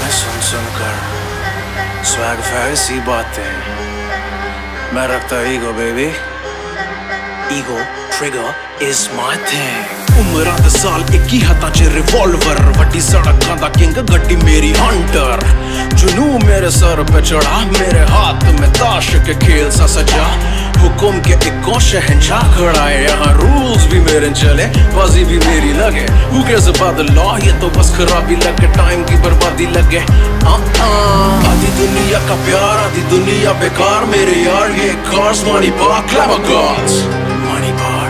मैं सुन सुन कर swag fag सी बातें मैं रखता ego baby ego trigger is my thing उम्र 10 साल 21 हत्था च रिवॉल्वर वड्डी सड़कां दा किंग गड्डी मेरी हंटर जुनू मेरे सर पे चढ़ा मेरे हाथ में ताश के खेल सा सजा हुकुम के इको शहंशाह खड़ा है यहाँ रूल्स भी मेरे चले बाजी भी मेरी लगे Who cares about the law ये तो बस खराबी लगे टाइम की बर्बादी लगे आधी दुनिया का प्यार आधी दुनिया बेकार मेरे यार ये cars money bar clever gods money bar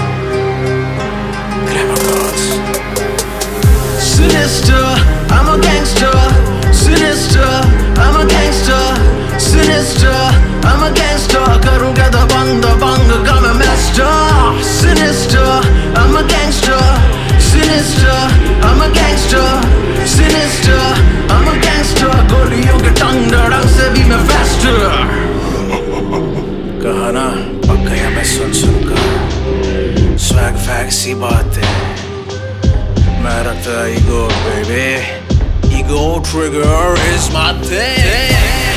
Sinister, I'm a gangster. Sinister, I'm a gangster. Sinister, I'm a gangster. करूँगा दबंग का मैं master. Sinister, I'm a gangster. Sinister, I'm a gangster. Sinister, I'm a gangster. गोलियों के टंग डंग से भी मैं faster. कहा ना पक गया मैं सुन सुन कर स्वैग फैग सी बातें मैं रखता ego baby ego trigger is my thing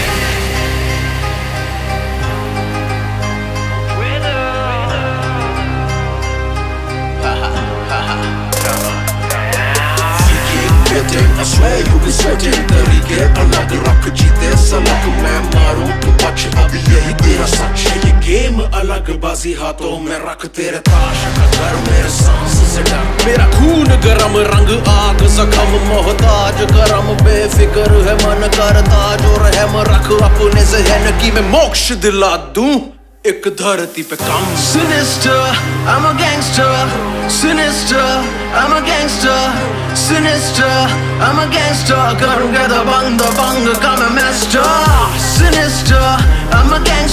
I swear you be sweating तरीके अलग रख जीते सलग मैं मारूं तू बच अभी यही तेरा सच ये गेम अलग बाजी हाथों में रख तेरे ताश अगर मेरे सांस से डर मेरा खून गरम रंग आग जख्म मोहताज गरम बेफिक्र है मन करता जो रहम रख अपने ज़हन की मैं मोक्ष दिला दूं एक धरती पे कम Sinister, I'm a gangster. Sinister, I'm a gangster. Sinister, I'm a gangster. करूँगा दबंग का मैं master. Sinister, I'm a gangster.